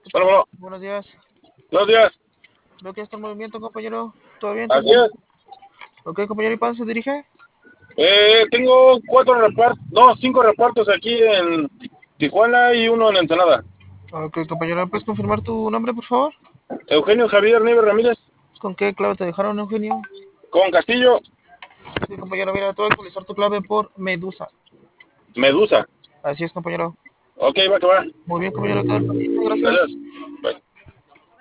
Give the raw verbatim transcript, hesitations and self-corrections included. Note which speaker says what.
Speaker 1: Bueno, bueno,
Speaker 2: Buenos días.
Speaker 1: buenos días.
Speaker 2: Veo que está en movimiento, compañero. ¿Todo bien? ¿Todo
Speaker 1: Así
Speaker 2: bien?
Speaker 1: es.
Speaker 2: Ok, compañero, ¿y para dónde se dirige?
Speaker 1: Eh, tengo cuatro repartos, no, cinco repartos aquí en Tijuana y uno en Ensenada.
Speaker 2: Ok, compañero, ¿puedes confirmar tu nombre, por favor?
Speaker 1: Eugenio Javier Nieves Ramírez,
Speaker 2: ¿Con qué clave te dejaron, Eugenio?
Speaker 1: con Castillo,
Speaker 2: Sí, compañero, mira, te voy a actualizar tu clave por Medusa.
Speaker 1: Medusa.
Speaker 2: Así es, compañero.
Speaker 1: Ok, va que va.
Speaker 2: Muy bien, compañero, queda al pendiente, gracias.
Speaker 1: Gracias. Bye.